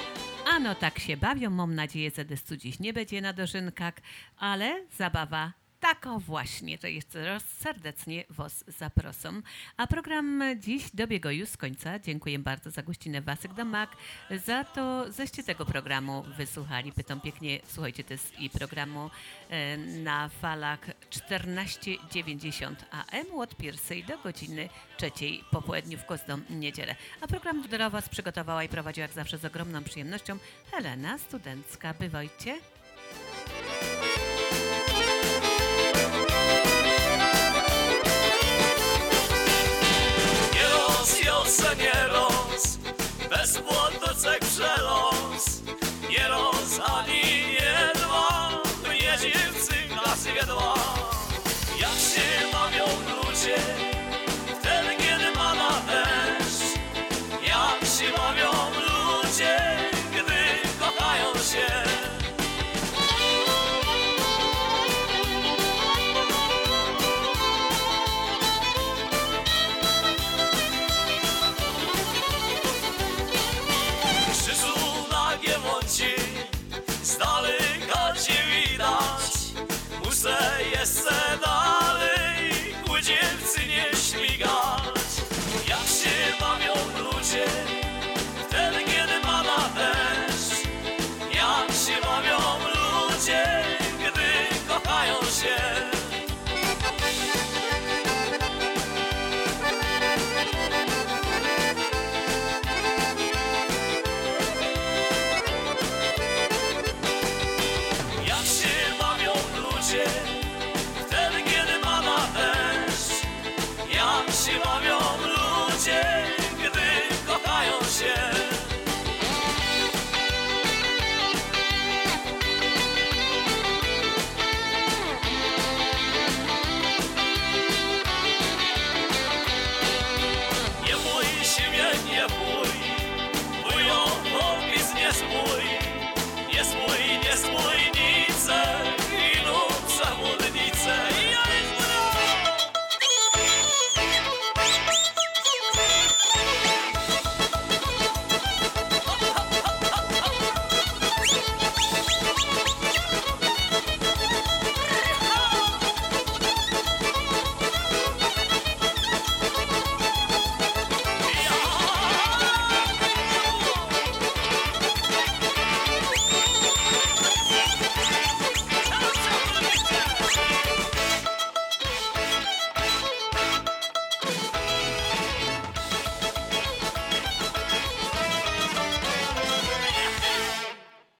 No tak się bawią, mam nadzieję, że destu dziś nie będzie na dożynkach, ale zabawa Tak o właśnie, to jest serdecznie Was zaproszą. A program dziś dobiegł już końca. Dziękuję bardzo za gościnę Wasyk-Domak, za to, żeście tego programu wysłuchali. Pytam pięknie, słuchajcie też i programu na falach 1490 AM od 1 do godziny 3 po południu w każdą niedzielę. A program dla Was przygotowała i prowadziła jak zawsze z ogromną przyjemnością Helena Studencka. Bywajcie. Nieros, bez płotocek przelos. Nieros ani nie dwa, mnie dziewcy klasy wiedła. Jak się bawią ludzie, wtedy kiedy pada deszcz. Jak się bawią ludzie, gdy kochają się. Z daleka cię widać, muszę jeszcze dać.